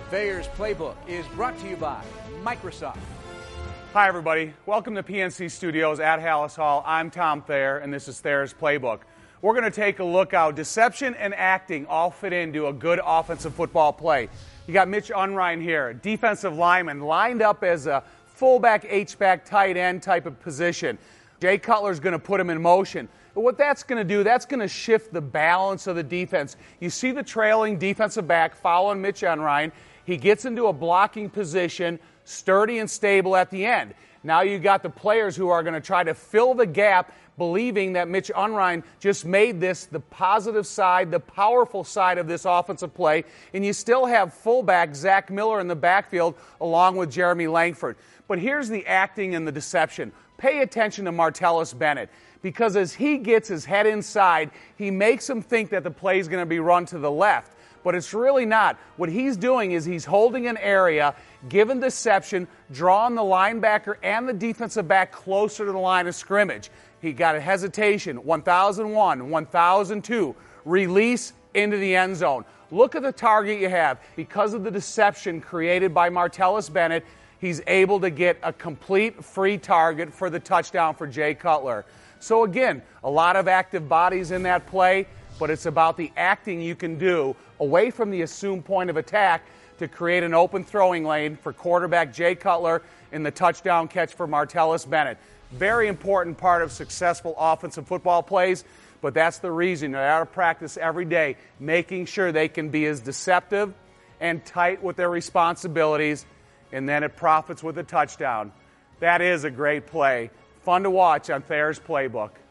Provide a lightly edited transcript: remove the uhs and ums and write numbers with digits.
Thayer's Playbook is brought to you by Microsoft. Hi, everybody. Welcome to PNC Studios at Halas Hall. I'm Tom Thayer, and this is Thayer's Playbook. We're going to take a look how deception and acting all fit into a good offensive football play. You got Mitch Unrein here, defensive lineman, lined up as a fullback, H-back, tight end type of position. Jay Cutler's going to put him in motion. But what that's going to do, that's going to shift the balance of the defense. You see the trailing defensive back following Mitch Unrein. He gets into a blocking position, sturdy and stable at the end. Now you got the players who are going to try to fill the gap, believing that Mitch Unrein just made this the positive side, the powerful side of this offensive play, and you still have fullback Zach Miller in the backfield along with Jeremy Langford. But here's the acting and the deception. Pay attention to Martellus Bennett, because as he gets his head inside, he makes him think that the play is going to be run to the left. But it's really not. What he's doing is he's holding an area, given deception, drawing the linebacker and the defensive back closer to the line of scrimmage. He got a hesitation, 1001, 1002, release into the end zone. Look at the target you have. Because of the deception created by Martellus Bennett, he's able to get a complete free target for the touchdown for Jay Cutler. So again, a lot of active bodies in that play, but it's about the acting you can do away from the assumed point of attack to create an open throwing lane for quarterback Jay Cutler in the touchdown catch for Martellus Bennett. Very important part of successful offensive football plays, but that's the reason they're out of practice every day, making sure they can be as deceptive and tight with their responsibilities, and then it profits with a touchdown. That is a great play. Fun to watch on Thayer's Playbook.